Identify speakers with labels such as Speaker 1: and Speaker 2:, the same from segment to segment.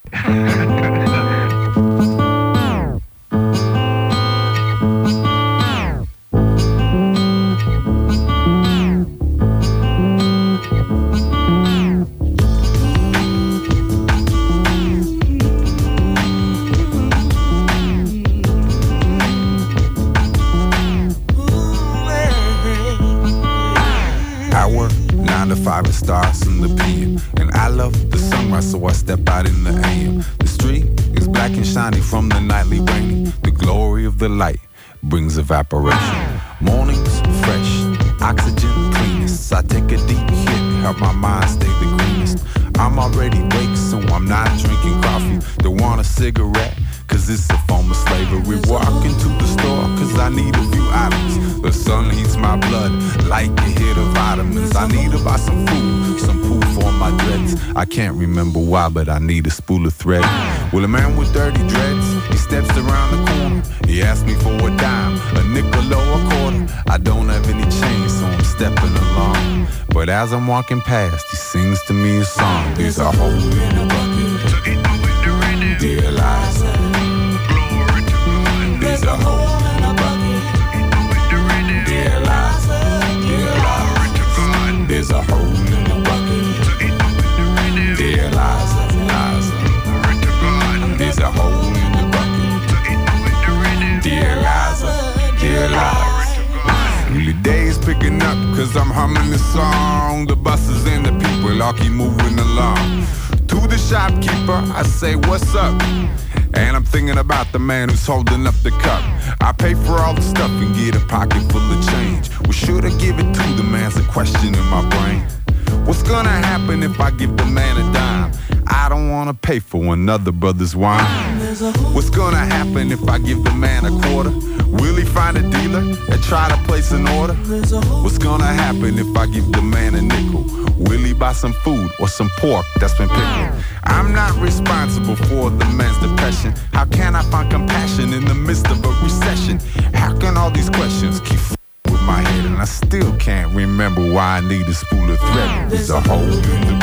Speaker 1: It starts in the PM, and I love the sunrise, so I step out in the AM. The street is black and shiny from the nightly raining. The glory of the light brings evaporation. Mornings fresh, oxygen cleanest. I take a deep hit, help my mind stay the greenest. I'm already awake, so I'm not drinking coffee. They want a cigarette, cause it's a form of slavery. Walk into the store, cause I need a few items. The sun heats my blood like a hit of vitamins. I need to buy some food, some poo for my dreads. I can't remember why, but I need a spool of thread. Well, a man with dirty dreads, he steps around the corner. He asks me for a dime, a nickel or a quarter. I don't have any change, so I'm stepping along. But as I'm walking past, he sings to me a song. There's a hole in the bucket, dear Eliza. There's a hole in the bucket, dear Eliza, dear Eliza. There's a hole in the bucket, dear Eliza, Eliza. There's a hole in the bucket, dear Eliza, dear Eliza. The day's picking up, cause I'm humming this song. The buses and the people all keep moving along. To the shopkeeper, I say, what's up? And I'm thinking about the man who's holding up the cup. I pay for all the stuff and get a pocket full of change. Well, should I give it to the man's a question in my brain. What's gonna happen if I give the man a dime? I don't wanna pay for another brother's wine. What's gonna happen if I give the man a quarter? Will he find a dealer and try to place an order? What's gonna happen if I give the man a nickel? Will he buy some food or some pork that's been pickled? I'm not responsible for the man's depression. How can I find compassion in the midst of a recession? How can all these questions keep with my head and I still can't remember why I need a spool of thread? There's a hole in the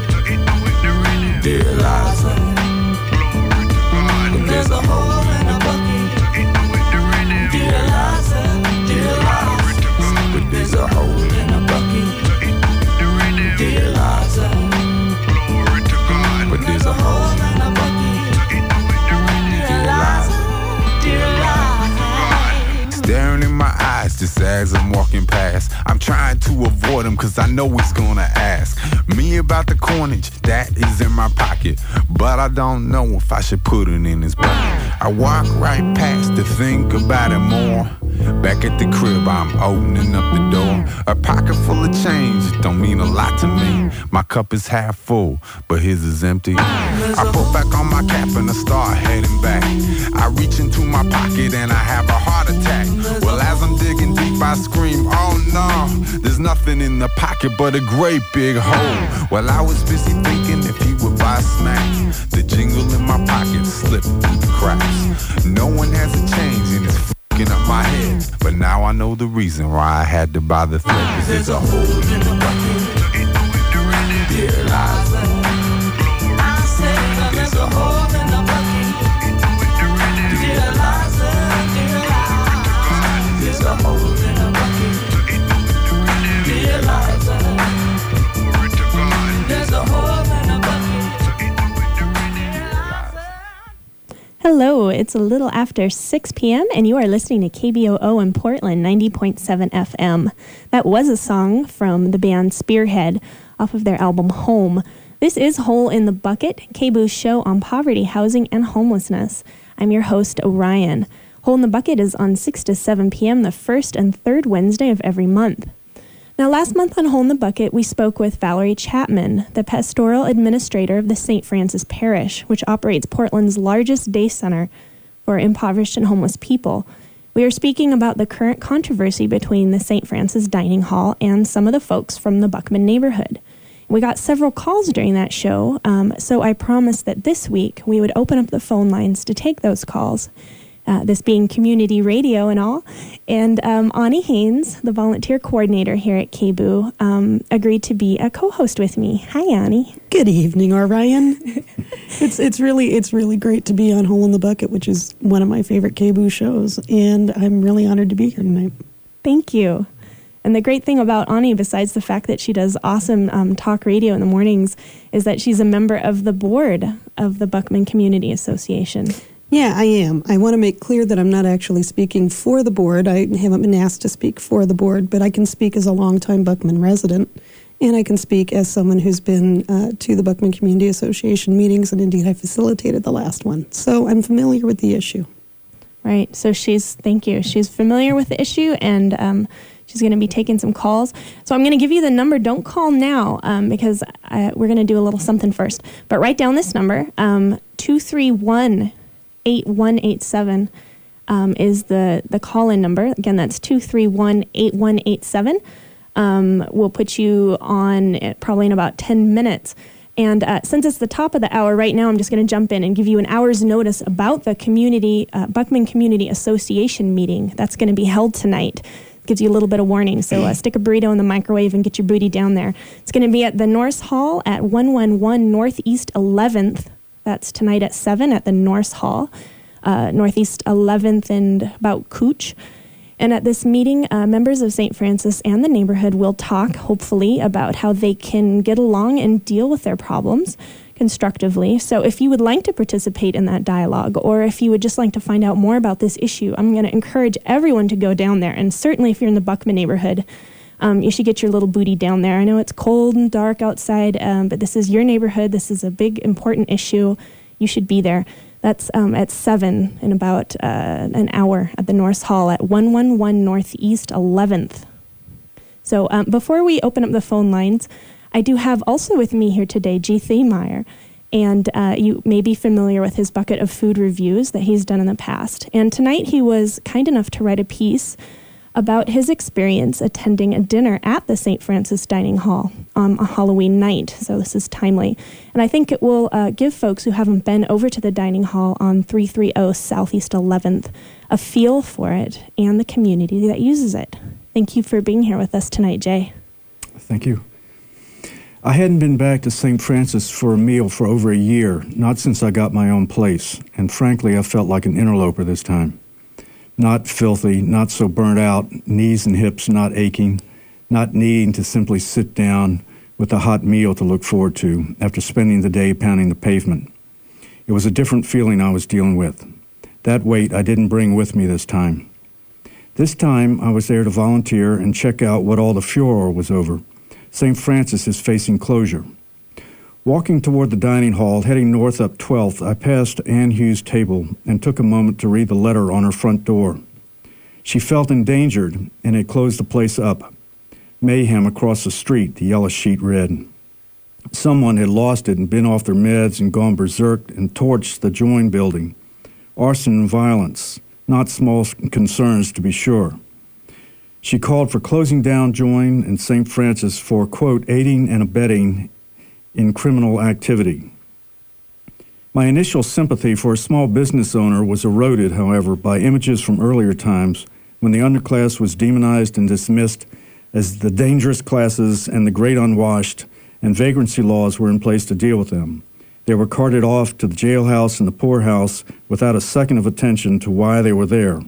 Speaker 1: bucket, dear Eliza. There's a hole in the bucket, dear Eliza, dear Eliza. But there's a hole in the bucket, dear Eliza. But there's a hole in the bucket, dear Eliza, dear Eliza. Staring in my eyes just as I'm walking past. I'm trying to avoid him cause I know he's gonna ask me about the coinage that is in my pocket. But I don't know if I should put it in his bucket. I walk right past to think about it more. Back at the crib, I'm opening up the door. A pocket full of change, it don't mean a lot to me. My cup is half full, but his is empty. I put back on my cap and I start heading back. I reach into my pocket and I have a heart attack. Well, as I'm digging deep, I scream, oh no, there's nothing in the pocket but a great big hole. Well, I was busy thinking if he would buy smack. The jingle in my pocket slipped through the cracks. No one has a change and it's up my head, but now I know the reason why I had to buy the thread. Cause there's a hole in the bucket, dear Eliza. There's a hole in the bucket, dear Eliza, dear Eliza. There's a hole in the bucket, dear Eliza. There's a hole in the bucket.
Speaker 2: Hello, it's a little after 6 p.m. and you are listening to KBOO in Portland, 90.7 FM. That was a song from the band Spearhead off of their album Home. This is Hole in the Bucket, KBOO's show on poverty, housing, and homelessness. I'm your host, Orion. Hole in the Bucket is on 6 to 7 p.m. the first and third Wednesday of every month. Now, last month on Hole in the Bucket, we spoke with Valerie Chapman, the pastoral administrator of the St. Francis Parish, which operates Portland's largest day center for impoverished and homeless people. We are speaking about the current controversy between the St. Francis Dining Hall and some of the folks from the Buckman neighborhood. We got several calls during that show, so I promised that this week we would open up the phone lines to take those calls. This being community radio and all. And Ani Haynes, the volunteer coordinator here at KBOO, agreed to be a co-host with me. Hi, Ani.
Speaker 3: Good evening, Orion. It's really great to be on Hole in the Bucket, which is one of my favorite KBOO shows, and I'm really honored to be here tonight.
Speaker 2: Thank you. And the great thing about Ani, besides the fact that she does awesome talk radio in the mornings, is that she's a member of the board of the Buckman Community Association.
Speaker 3: Yeah, I am. I want to make clear that I'm not actually speaking for the board. I haven't been asked to speak for the board, but I can speak as a longtime Buckman resident, and I can speak as someone who's been to the Buckman Community Association meetings, and indeed I facilitated the last one. So I'm familiar with the issue.
Speaker 2: Right. So thank you. She's familiar with the issue, and she's going to be taking some calls. So I'm going to give you the number. Don't call now because we're going to do a little something first. But write down this number, 231-8187 is the call-in number. Again, that's 231-8187. We'll put you on probably in about 10 minutes. And since it's the top of the hour right now, I'm just going to jump in and give you an hour's notice about the Buckman Community Association meeting that's going to be held tonight. Gives you a little bit of warning. So stick a burrito in the microwave and get your booty down there. It's going to be at the Norse Hall at 111 Northeast 11th. That's tonight at 7 at the Norse Hall, Northeast 11th and about Cooch. And at this meeting, members of St. Francis and the neighborhood will talk, hopefully, about how they can get along and deal with their problems constructively. So if you would like to participate in that dialogue, or if you would just like to find out more about this issue, I'm going to encourage everyone to go down there. And certainly if you're in the Buckman neighborhood, you should get your little booty down there. I know it's cold and dark outside, but this is your neighborhood. This is a big, important issue. You should be there. That's at 7 in about an hour at the Norse Hall at 111 Northeast 11th. So before we open up the phone lines, I do have also with me here today G. Thiemeyer, and you may be familiar with his bucket of food reviews that he's done in the past. And tonight he was kind enough to write a piece about his experience attending a dinner at the St. Francis Dining Hall on a Halloween night. So this is timely. And I think it will give folks who haven't been over to the dining hall on 330 Southeast 11th a feel for it and the community that uses it. Thank you for being here with us tonight, Jay.
Speaker 4: Thank you. I hadn't been back to St. Francis for a meal for over a year, not since I got my own place, and frankly, I felt like an interloper this time. Not filthy, not so burnt out, knees and hips not aching, not needing to simply sit down with a hot meal to look forward to after spending the day pounding the pavement. It was a different feeling I was dealing with. That weight I didn't bring with me this time. This time I was there to volunteer and check out what all the furor was over. St. Francis is facing closure. Walking toward the dining hall, heading north up 12th, I passed Ann Hughes' table and took a moment to read the letter on her front door. She felt endangered, and it closed the place up. Mayhem across the street, the yellow sheet read. Someone had lost it and been off their meds and gone berserk and torched the Join building. Arson and violence, not small concerns to be sure. She called for closing down Join and St. Francis for, quote, aiding and abetting in criminal activity. My initial sympathy for a small business owner was eroded, however, by images from earlier times when the underclass was demonized and dismissed as the dangerous classes and the great unwashed, and vagrancy laws were in place to deal with them. They were carted off to the jailhouse and the poorhouse without a second of attention to why they were there.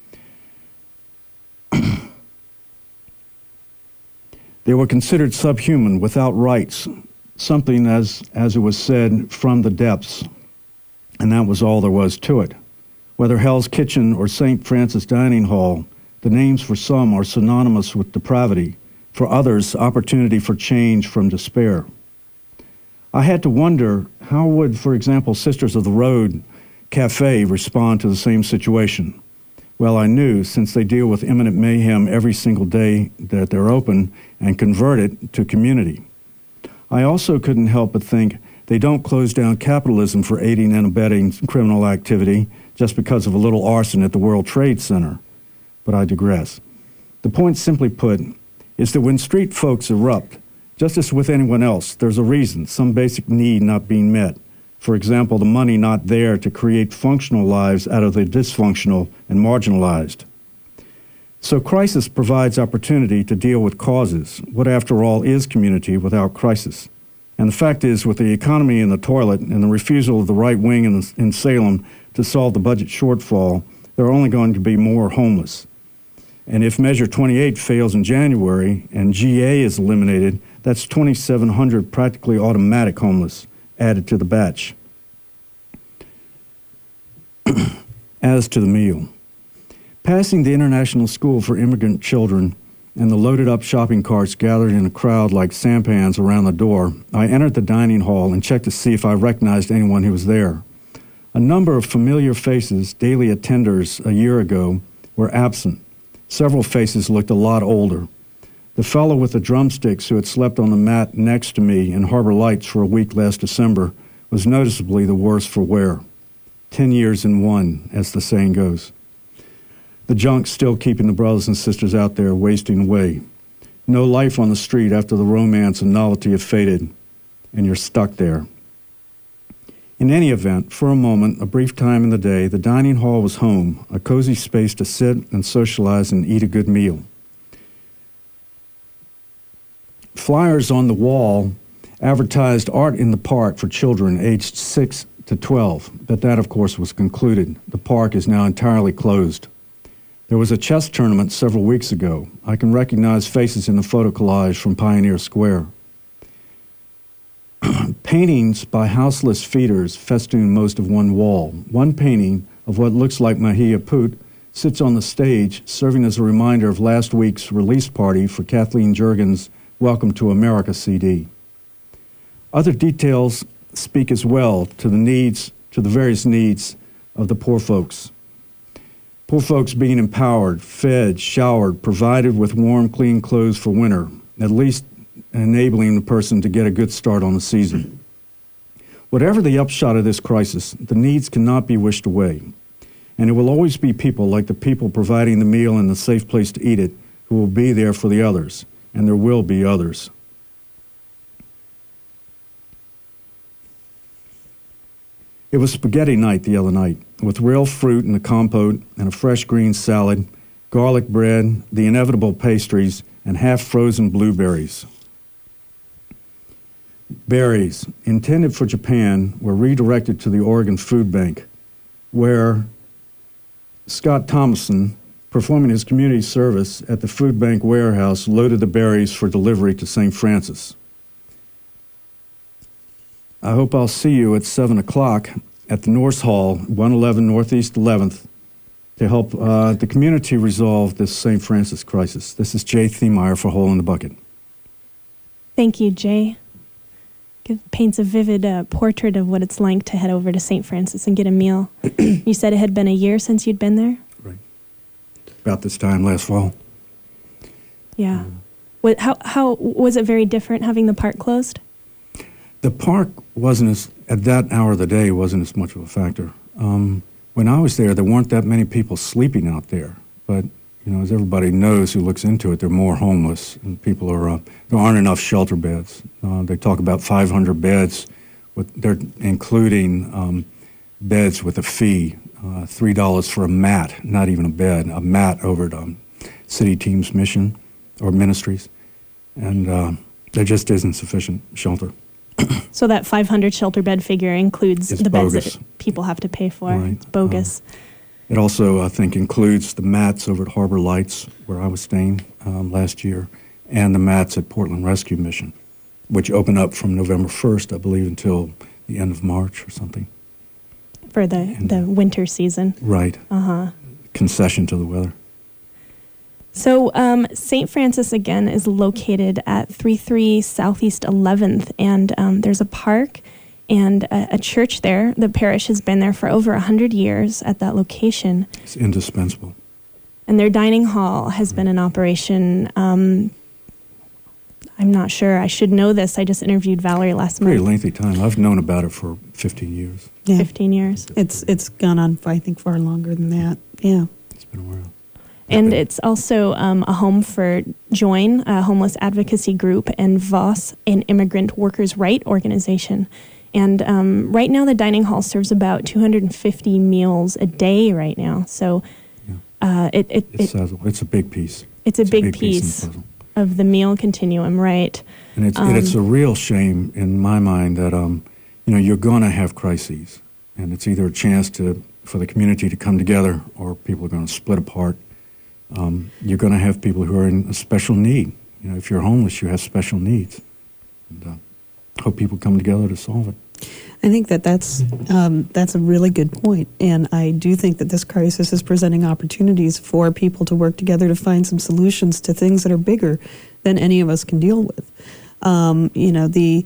Speaker 4: They were considered subhuman, without rights, something, as it was said, from the depths. And that was all there was to it. Whether Hell's Kitchen or St. Francis Dining Hall, the names for some are synonymous with depravity, for others, opportunity for change from despair. I had to wonder, how would, for example, Sisters of the Road Cafe respond to the same situation? Well, I knew, since they deal with imminent mayhem every single day that they're open, and convert it to community. I also couldn't help but think they don't close down capitalism for aiding and abetting criminal activity just because of a little arson at the World Trade Center. But I digress. The point, simply put, is that when street folks erupt, just as with anyone else, there's a reason, some basic need not being met. For example, the money not there to create functional lives out of the dysfunctional and marginalized. So crisis provides opportunity to deal with causes. What, after all, is community without crisis? And the fact is, with the economy in the toilet and the refusal of the right wing in Salem to solve the budget shortfall, there are only going to be more homeless. And if Measure 28 fails in January and GA is eliminated, that's 2,700 practically automatic homeless added to the batch. As to the meal, passing the International School for Immigrant Children and the loaded-up shopping carts gathered in a crowd like sampans around the door, I entered the dining hall and checked to see if I recognized anyone who was there. A number of familiar faces, daily attenders a year ago, were absent. Several faces looked a lot older. The fellow with the drumsticks who had slept on the mat next to me in Harbor Lights for a week last December was noticeably the worse for wear. 10 years in one, as the saying goes. The junk's still keeping the brothers and sisters out there wasting away. No life on the street after the romance and novelty have faded, and you're stuck there. In any event, for a moment, a brief time in the day, the dining hall was home, a cozy space to sit and socialize and eat a good meal. Flyers on the wall advertised art in the park for children aged 6 to 12, but that, of course, was concluded. The park is now entirely closed. There was a chess tournament several weeks ago. I can recognize faces in the photo collage from Pioneer Square. Paintings by houseless feeders festoon most of one wall. One painting of what looks like Mahia Poot sits on the stage, serving as a reminder of last week's release party for Kathleen Jurgens' Welcome to America CD. Other details speak as well to the various needs of the poor folks. Poor folks being empowered, fed, showered, provided with warm, clean clothes for winter, at least enabling the person to get a good start on the season. Whatever the upshot of this crisis, the needs cannot be wished away. And it will always be people like the people providing the meal and the safe place to eat it who will be there for the others, and there will be others. It was spaghetti night the other night, with real fruit and a compote and a fresh green salad, garlic bread, the inevitable pastries, and half-frozen blueberries. Berries, intended for Japan, were redirected to the Oregon Food Bank, where Scott Thomason, performing his community service at the food bank warehouse, loaded the berries for delivery to St. Francis. I hope I'll see you at 7 o'clock at the Norse Hall, 111 Northeast 11th, to help the community resolve this St. Francis crisis. This is Jay Thiemeyer for Hole in the Bucket.
Speaker 2: Thank you, Jay. Paints a vivid portrait of what it's like to head over to St. Francis and get a meal. You said it had been a year since you'd been there?
Speaker 4: Right. About this time last fall.
Speaker 2: Yeah. How was it very different having the park closed?
Speaker 4: The park wasn't at that hour of the day, wasn't as much of a factor. When I was there weren't that many people sleeping out there. But, as everybody knows who looks into it, there are more homeless. And people there aren't enough shelter beds. They talk about 500 beds. They're including beds with a fee, $3 for a mat, not even a bed, a mat over at City Teams Mission or Ministries. And there just isn't sufficient shelter.
Speaker 2: So that 500 shelter bed figure includes
Speaker 4: it's
Speaker 2: the
Speaker 4: bogus.
Speaker 2: beds that people have to pay for.
Speaker 4: Right.
Speaker 2: It's bogus.
Speaker 4: It also, I think, includes the mats over at Harbor Lights, where I was staying last year, and the mats at Portland Rescue Mission, which open up from November 1st, I believe, until the end of March or something.
Speaker 2: For the winter season.
Speaker 4: Right.
Speaker 2: Uh-huh.
Speaker 4: Concession to the weather.
Speaker 2: So St. Francis, again, is located at 33 Southeast 11th, and there's a park and a church there. The parish has been there for over 100 years at that location.
Speaker 4: It's indispensable.
Speaker 2: And their dining hall has been in operation. I'm not sure. I should know this. I just interviewed Valerie last month.
Speaker 4: Pretty lengthy time. I've known about it for 15 years.
Speaker 3: Yeah.
Speaker 2: 15 years.
Speaker 3: It's gone on, I think, far longer than that. Yeah.
Speaker 4: It's been a while.
Speaker 2: And it's also a home for Join, a homeless advocacy group, and VOS, an immigrant workers' right organization. And right now the dining hall serves about 250 meals a day right now. So
Speaker 4: it's a big piece.
Speaker 2: It's a big
Speaker 4: piece
Speaker 2: piece.
Speaker 4: in the puzzle.
Speaker 2: of the meal continuum, right?
Speaker 4: And it's a real shame in my mind that you're going to have crises, and it's either a chance for the community to come together, or people are going to split apart. You're going to have people who are in a special need. If you're homeless, you have special needs. And hope people come together to solve it.
Speaker 3: I think that's a really good point, and I do think that this crisis is presenting opportunities for people to work together to find some solutions to things that are bigger than any of us can deal with. The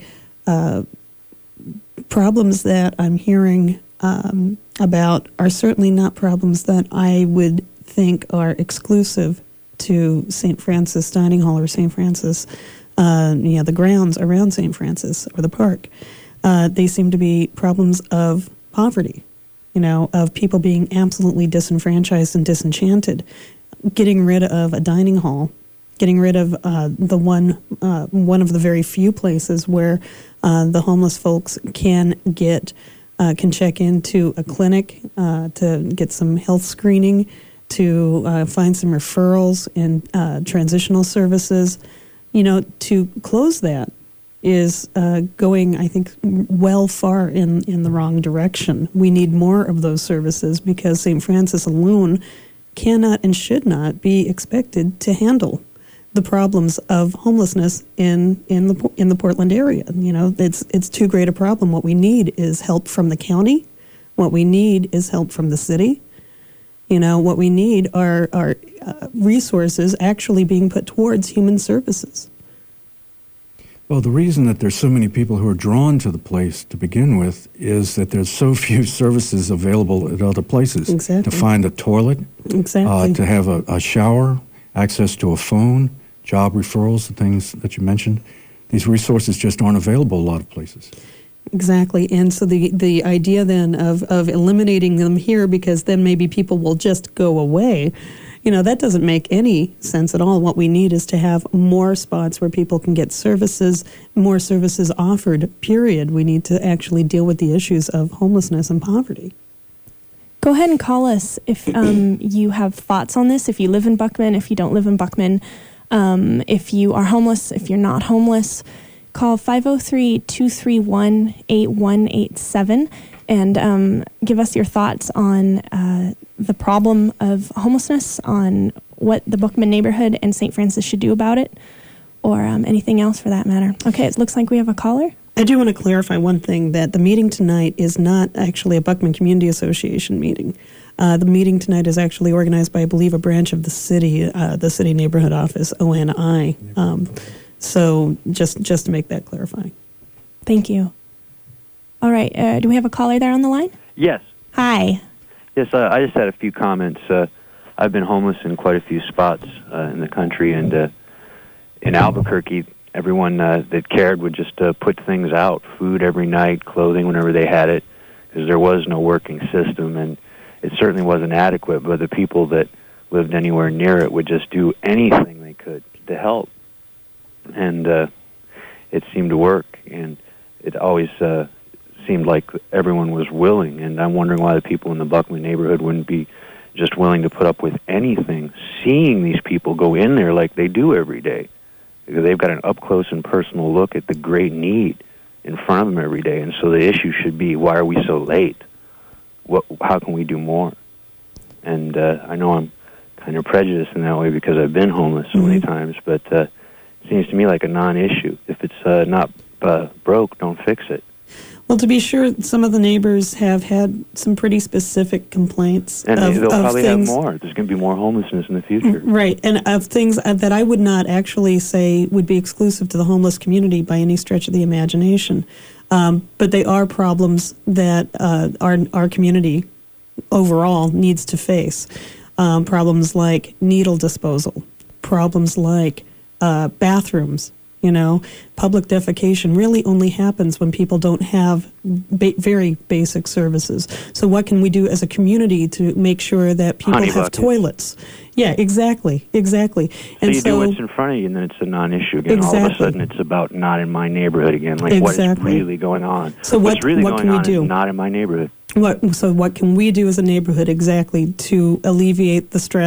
Speaker 3: problems that I'm hearing about are certainly not problems that I would think are exclusive to St. Francis Dining Hall or St. Francis, the grounds around St. Francis or the park. They seem to be problems of poverty, of people being absolutely disenfranchised and disenchanted, getting rid of a dining hall, getting rid of one of the very few places where the homeless folks can check into a clinic to get some health screening, to find some referrals and transitional services. To close that is going, I think, well far in the wrong direction. We need more of those services because St. Francis alone cannot and should not be expected to handle the problems of homelessness in the Portland area. It's too great a problem. What we need is help from the county. What we need is help from the city. What we need are resources actually being put towards human services.
Speaker 4: Well, the reason that there's so many people who are drawn to the place to begin with is that there's so few services available at other places.
Speaker 3: Exactly.
Speaker 4: To find a toilet,
Speaker 3: exactly.
Speaker 4: To have a shower, access to a phone, job referrals, the things that you mentioned. These resources just aren't available a lot of places.
Speaker 3: Exactly, and so the idea then of eliminating them here because then maybe people will just go away, that doesn't make any sense at all. What we need is to have more spots where people can get services, more services offered, period. We need to actually deal with the issues of homelessness and poverty.
Speaker 2: Go ahead and call us if you have thoughts on this, if you live in Buckman, if you don't live in Buckman, if you are homeless, if you're not homeless. Call 503-231-8187 and give us your thoughts on the problem of homelessness, on what the Buckman neighborhood and St. Francis should do about it, or anything else for that matter. Okay, it looks like we have a caller.
Speaker 3: I do want to clarify one thing, that the meeting tonight is not actually a Buckman Community Association meeting. The meeting tonight is actually organized by, I believe, a branch of the city neighborhood office, ONI. So just to make that clarifying.
Speaker 2: Thank you. All right. Do we have a caller there on the line?
Speaker 5: Yes.
Speaker 2: Hi.
Speaker 5: Yes, I just had a few comments. I've been homeless in quite a few spots in the country, and in Albuquerque, everyone that cared would just put things out, food every night, clothing whenever they had it, because there was no working system, and it certainly wasn't adequate, but the people that lived anywhere near it would just do anything they could to help. And it seemed to work, and it always seemed like everyone was willing, and I'm wondering why the people in the Buckman neighborhood wouldn't be just willing to put up with anything, seeing these people go in there like they do every day, because they've got an up-close and personal look at the great need in front of them every day, and so the issue should be, why are we so late? How can we do more? And I know I'm kind of prejudiced in that way because I've been homeless so many times, but it seems to me like a non-issue. If it's not broke, don't fix it.
Speaker 3: Well, to be sure, some of the neighbors have had some pretty specific complaints.
Speaker 5: And they'll probably
Speaker 3: things,
Speaker 5: have more. There's going to be more homelessness in the future.
Speaker 3: Right, and of things that I would not actually say would be exclusive to the homeless community by any stretch of the imagination. But they are problems that our community overall needs to face. Problems like needle disposal, problems like bathrooms. Public defecation really only happens when people don't have very basic services. So what can we do as a community to make sure that people have toilets? Yeah, exactly.
Speaker 5: So you do what's in front of you, and then it's a non-issue again.
Speaker 3: Exactly.
Speaker 5: All of a sudden, it's about not in my neighborhood again. Like, what is really going on?
Speaker 3: So
Speaker 5: what's really
Speaker 3: what
Speaker 5: going
Speaker 3: can we
Speaker 5: on
Speaker 3: do?
Speaker 5: is not in my neighborhood.
Speaker 3: So what can we do as a neighborhood exactly to alleviate the stress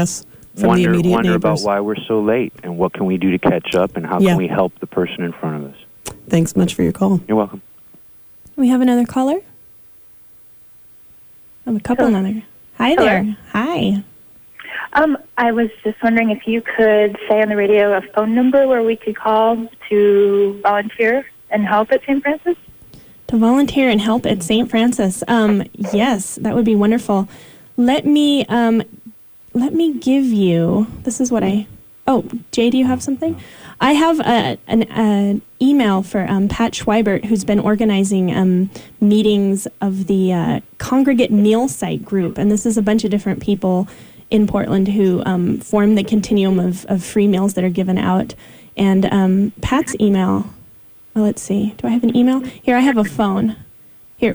Speaker 3: from the immediate
Speaker 5: wonder about
Speaker 3: neighbors.
Speaker 5: why we're so late and what can we do to catch up and how
Speaker 3: Yeah.
Speaker 5: can we help the person in front of us.
Speaker 3: Thanks much for your call.
Speaker 5: You're welcome.
Speaker 2: We have another caller. I have a couple another. Hi there. Hi.
Speaker 6: I was just wondering if you could say on the radio a phone number where we could call to volunteer and help at St. Francis?
Speaker 2: To volunteer and help at St. Francis. Yes, that would be wonderful. Let me give you. This is what I. Oh, Jay, do you have something? I have an email for Pat Schweibert, who's been organizing meetings of the Congregate Meal Site group, and this is a bunch of different people in Portland who form the continuum of free meals that are given out. And Pat's email. Well, let's see. Do I have an email? Here, I have a phone. Here,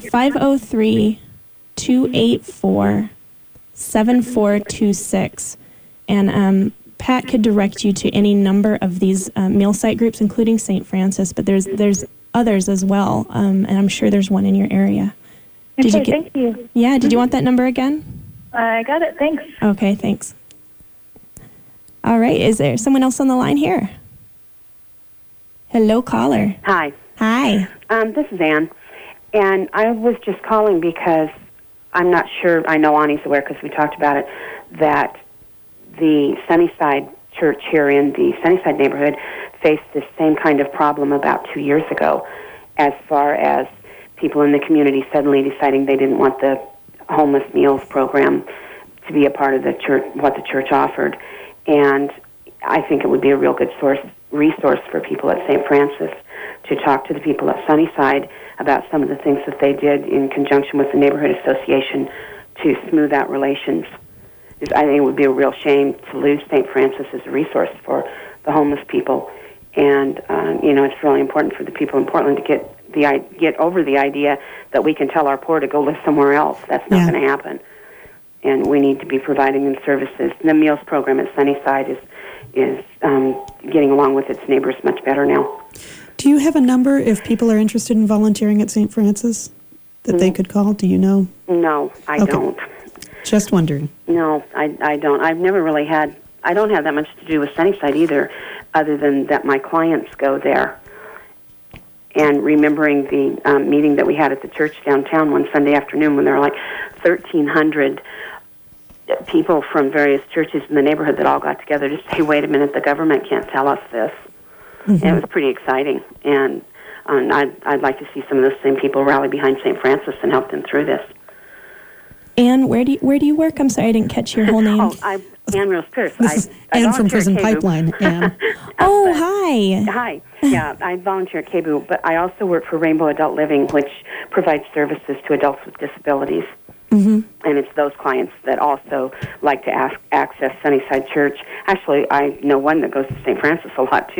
Speaker 2: 503-284-7426. And Pat could direct you to any number of these meal site groups, including St. Francis, but there's others as well, and I'm sure there's one in your area.
Speaker 6: Thank you.
Speaker 2: Yeah, did you want that number again?
Speaker 6: I got it, thanks.
Speaker 2: Okay, thanks. All right, is there someone else on the line here? Hello, caller.
Speaker 7: Hi.
Speaker 2: Hi.
Speaker 7: This is Ann, and I was just calling because I'm not sure, I know Ani's aware because we talked about it, that the Sunnyside Church here in the Sunnyside neighborhood faced this same kind of problem about 2 years ago, as far as people in the community suddenly deciding they didn't want the homeless meals program to be a part of the church, what the church offered. And I think it would be a real good resource for people at St. Francis to talk to the people at Sunnyside about some of the things that they did in conjunction with the neighborhood association to smooth out relations. I think it would be a real shame to lose St. Francis as a resource for the homeless people. And, it's really important for the people in Portland to get over the idea that we can tell our poor to go live somewhere else. That's not going to happen. And we need to be providing them services. The meals program at Sunnyside is getting along with its neighbors much better now.
Speaker 3: Do you have a number if people are interested in volunteering at St. Francis that they could call? Do you know?
Speaker 7: No, I don't.
Speaker 3: Just wondering.
Speaker 7: No, I don't. I've never really I don't have that much to do with Sunnyside either, other than that my clients go there. And remembering the meeting that we had at the church downtown one Sunday afternoon when there were like 1,300 people from various churches in the neighborhood that all got together to say, wait a minute, the government can't tell us this. And it was pretty exciting. And I'd like to see some of those same people rally behind St. Francis and help them through this.
Speaker 2: Ann, where do you work? I'm sorry, I didn't catch your whole name.
Speaker 7: I'm Ann Rose Pierce.
Speaker 3: Ann from Prison Pipeline. Ann.
Speaker 2: Oh, hi.
Speaker 7: Hi. Yeah, I volunteer at KBOO, but I also work for Rainbow Adult Living, which provides services to adults with disabilities. Mm-hmm. And it's those clients that also like to access Sunnyside Church. Actually, I know one that goes to St. Francis a lot, too.